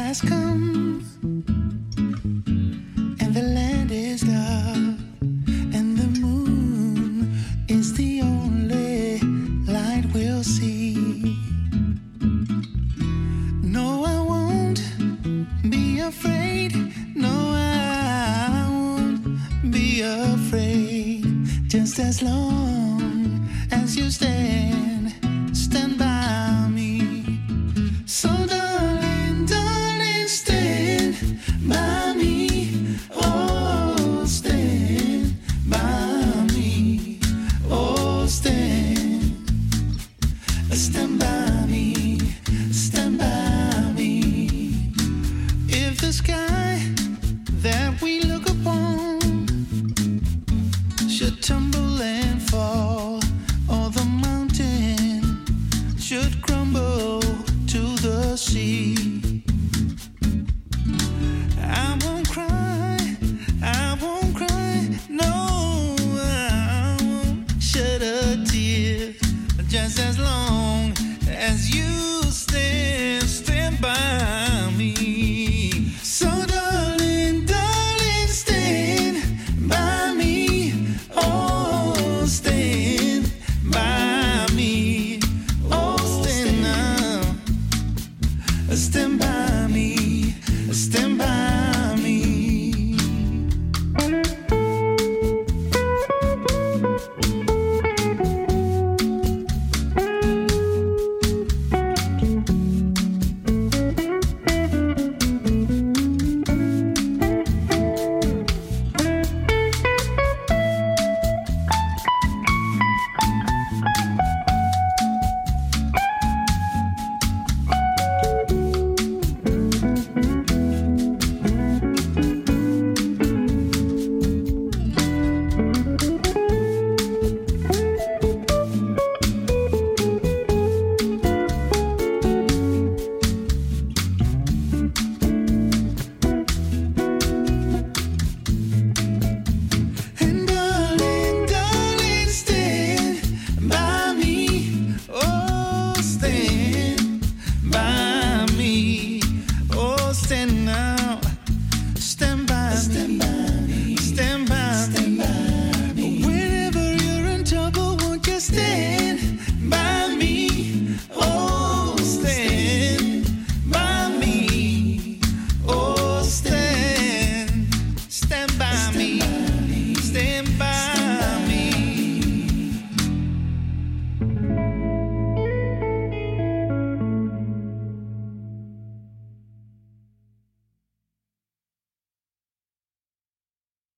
has come, and the land is dark, and the moon is the only light we'll see. No, I won't be afraid. No, I won't be afraid. Just as long as you stand by me. So darling, darling, stand by me. Oh, stand by me. Oh, stand by me. Stand by me. If the sky that we look upon should tumble and fall, or the mountain should crumble to the sea,